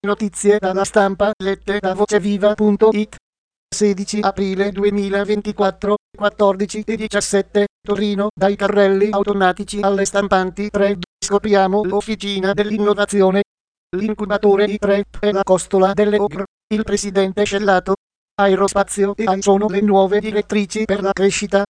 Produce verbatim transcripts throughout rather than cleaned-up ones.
Notizie dalla stampa lette da voceviva punto it. sedici aprile duemilaventiquattro, quattordici e diciassette, Torino, dai carrelli automatici alle stampanti tre D. Scopriamo l'officina dell'innovazione. L'incubatore I tre P è la costola delle O G R. Il presidente Scellato. Aerospazio e A I sono le nuove direttrici per la crescita.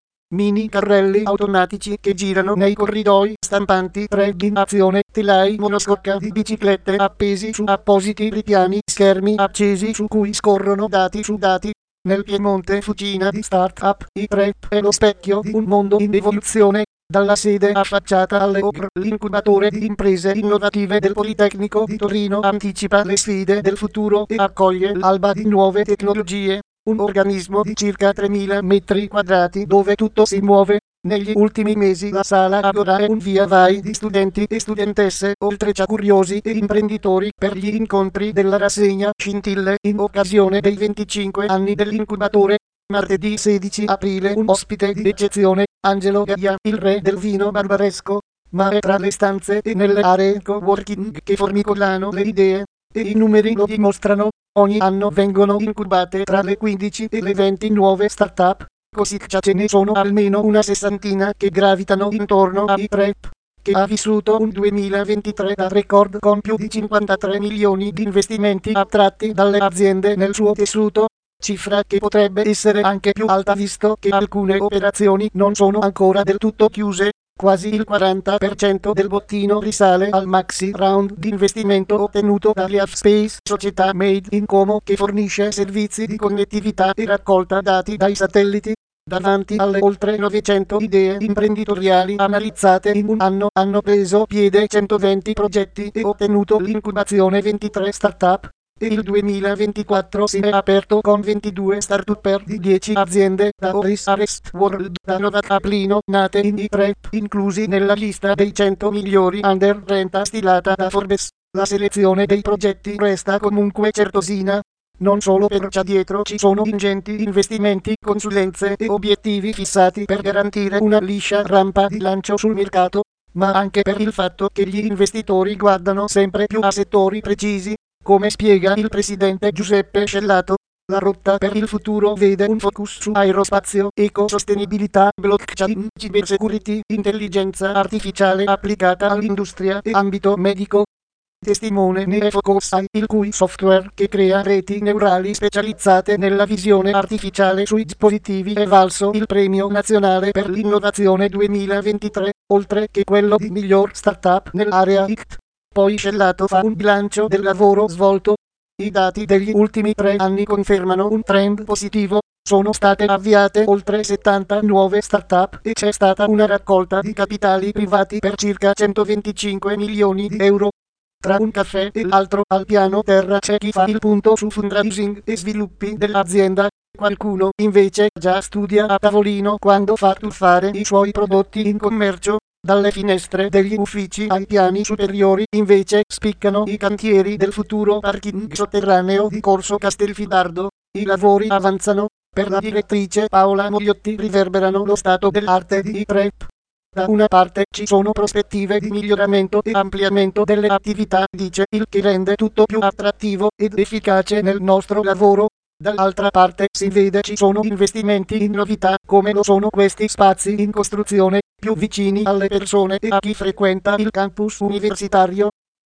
Mini carrelli automatici che girano nei corridoi, stampanti tre D in azione, telai monoscocca di biciclette appesi su appositi ripiani, schermi accesi su cui scorrono dati su dati. Nel Piemonte fucina di start-up, I tre P è lo specchio di un mondo in evoluzione. Dalla sede affacciata alle O G R, l'incubatore di imprese innovative del Politecnico di Torino anticipa le sfide del futuro e accoglie l'alba di nuove tecnologie. Un organismo di circa tremila metri quadrati dove tutto si muove. Negli ultimi mesi la sala Agora è un via vai di studenti e studentesse, oltre che curiosi e imprenditori, per gli incontri della rassegna Scintille in occasione dei venticinque anni dell'incubatore. Martedì sedici aprile un ospite di eccezione, Angelo Gaia, il re del vino barbaresco. Ma è tra le stanze e nelle aree coworking che formicolano le idee. E i numeri lo dimostrano. Ogni anno vengono incubate tra le quindici e le venti nuove start-up, così ce ne sono almeno una sessantina che gravitano intorno a I tre P, che ha vissuto un duemilaventitré da record con più di cinquantatré milioni di investimenti attratti dalle aziende nel suo tessuto, cifra che potrebbe essere anche più alta visto che alcune operazioni non sono ancora del tutto chiuse. Quasi il quaranta per cento del bottino risale al maxi round di investimento ottenuto da Liafspace, società made in Como che fornisce servizi di connettività e raccolta dati dai satelliti. Davanti alle oltre novecento idee imprenditoriali analizzate in un anno hanno preso piede centoventi progetti e ottenuto l'incubazione ventitré startup. E il duemilaventiquattro si è aperto con ventidue start-up di dieci aziende, da Oris a Rest World, da Nova Caplino, nate in I tre P, inclusi nella lista dei cento migliori under trenta stilata da Forbes. La selezione dei progetti resta comunque certosina. Non solo perché dietro ci sono ingenti investimenti, consulenze e obiettivi fissati per garantire una liscia rampa di lancio sul mercato, ma anche per il fatto che gli investitori guardano sempre più a settori precisi. Come spiega il presidente Giuseppe Scellato, la rotta per il futuro vede un focus su aerospazio, ecosostenibilità, blockchain, cybersecurity, intelligenza artificiale applicata all'industria e ambito medico. Testimone ne è Focusai, il cui software che crea reti neurali specializzate nella visione artificiale sui dispositivi è valso il premio nazionale per l'innovazione duemilaventitré, oltre che quello di miglior startup nell'area I C T. Poi Scellato fa un bilancio del lavoro svolto. I dati degli ultimi tre anni confermano un trend positivo. Sono state avviate oltre settanta nuove start-up e c'è stata una raccolta di capitali privati per circa centoventicinque milioni di euro. Tra un caffè e l'altro al piano terra c'è chi fa il punto su fundraising e sviluppi dell'azienda. Qualcuno invece già studia a tavolino quando fa tuffare i suoi prodotti in commercio. Dalle finestre degli uffici ai piani superiori invece spiccano i cantieri del futuro parking sotterraneo di Corso Castelfidardo. I lavori avanzano. Per la direttrice Paola Mogliotti riverberano lo stato dell'arte di I tre P. Da una parte ci sono prospettive di miglioramento e ampliamento delle attività, dice, il che rende tutto più attrattivo ed efficace nel nostro lavoro. Dall'altra parte si vede ci sono investimenti in novità, come lo sono questi spazi in costruzione, più vicini alle persone e a chi frequenta il campus universitario.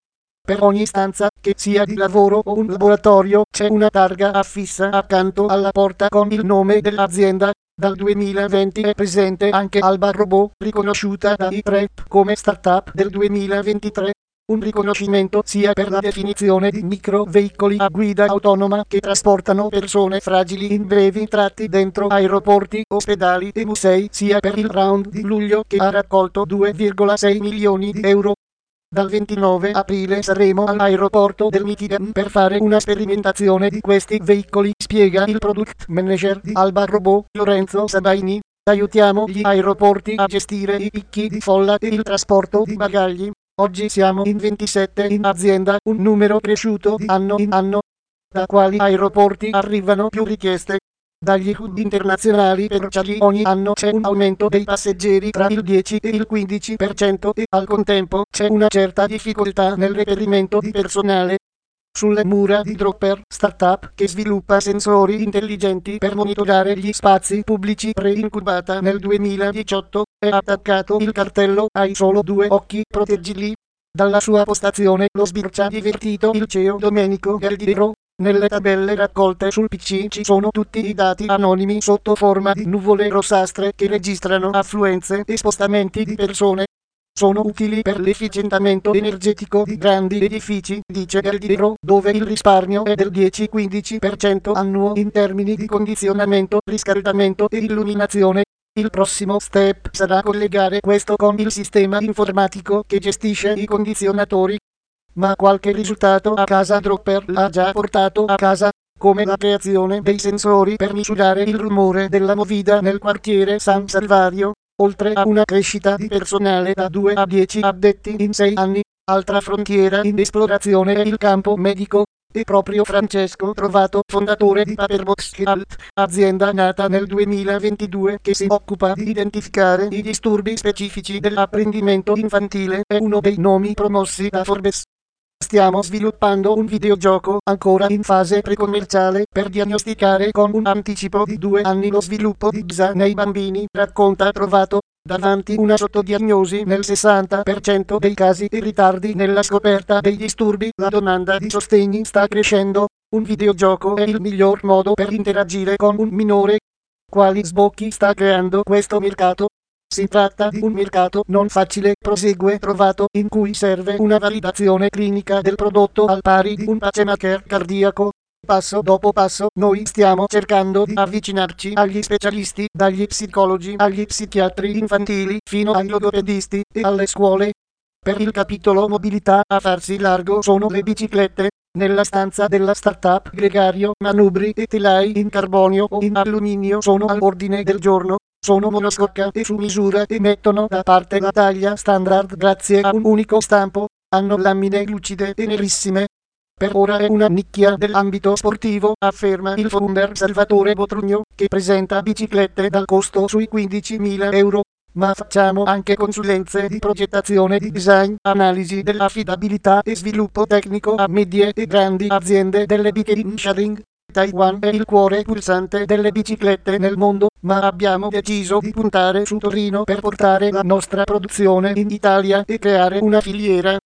Per ogni stanza, che sia di lavoro o un laboratorio, c'è una targa affissa accanto alla porta con il nome dell'azienda. Dal duemilaventi è presente anche Alba Robot, riconosciuta da I tre P come startup del duemilaventitré. Un riconoscimento sia per la definizione di microveicoli a guida autonoma che trasportano persone fragili in brevi tratti dentro aeroporti, ospedali e musei, sia per il round di luglio che ha raccolto due virgola sei milioni di euro. Dal ventinove aprile saremo all'aeroporto del Michigan per fare una sperimentazione di questi veicoli, spiega il product manager di Alba Robot, Lorenzo Sabaini. Aiutiamo gli aeroporti a gestire i picchi di folla e il trasporto di bagagli. Oggi siamo in ventisette in azienda, un numero cresciuto di anno in anno. Da quali aeroporti arrivano più richieste? Dagli hub internazionali per Charlie ogni anno c'è un aumento dei passeggeri tra il dieci e il quindici per cento e al contempo c'è una certa difficoltà nel reperimento di personale. sulle mura di Dropper, startup che sviluppa sensori intelligenti per monitorare gli spazi pubblici, pre-incubata nel duemiladiciotto, è attaccato il cartello "Hai solo due occhi, proteggili". Dalla sua postazione lo sbircia divertito il C E O Domenico Gardiro. Nelle tabelle raccolte sul P C ci sono tutti i dati anonimi sotto forma di nuvole rossastre che registrano affluenze e spostamenti di persone. Sono utili per l'efficientamento energetico di grandi edifici, dice Gardiro, dove il risparmio è del dieci-quindici per cento annuo in termini di condizionamento, riscaldamento e illuminazione. Il prossimo step sarà collegare questo con il sistema informatico che gestisce i condizionatori. Ma qualche risultato a casa Dropper l'ha già portato a casa, come la creazione dei sensori per misurare il rumore della movida nel quartiere San Salvario, oltre a una crescita di personale da due a dieci addetti in sei anni. Altra frontiera in esplorazione è il campo medico, e proprio Francesco Trovato, fondatore di Paperbox Health, azienda nata nel duemilaventidue che si occupa di identificare i disturbi specifici dell'apprendimento infantile, è uno dei nomi promossi da Forbes. Stiamo sviluppando un videogioco ancora in fase pre-commerciale per diagnosticare con un anticipo di due anni lo sviluppo di G S A nei bambini, racconta Trovato. Davanti una sottodiagnosi nel sessanta per cento dei casi e ritardi nella scoperta dei disturbi, la domanda di sostegni sta crescendo. Un videogioco è il miglior modo per interagire con un minore. Quali sbocchi sta creando questo mercato? Si tratta di un mercato non facile, prosegue Trovato, in cui serve una validazione clinica del prodotto al pari di un pacemaker cardiaco. Passo dopo passo, noi stiamo cercando di avvicinarci agli specialisti, dagli psicologi agli psichiatri infantili, fino ai logopedisti e alle scuole. Per il capitolo mobilità, a farsi largo sono le biciclette. Nella stanza della startup gregario, manubri e telai in carbonio o in alluminio sono all'ordine del giorno. Sono monoscocca e su misura e mettono da parte la taglia standard grazie a un unico stampo. Hanno lamine lucide e nerissime. Per ora è una nicchia dell'ambito sportivo, afferma il founder Salvatore Botrugno, che presenta biciclette dal costo sui quindicimila euro. Ma facciamo anche consulenze di progettazione di design, analisi dell'affidabilità e sviluppo tecnico a medie e grandi aziende delle bike sharing. Taiwan è il cuore pulsante delle biciclette nel mondo, ma abbiamo deciso di puntare su Torino per portare la nostra produzione in Italia e creare una filiera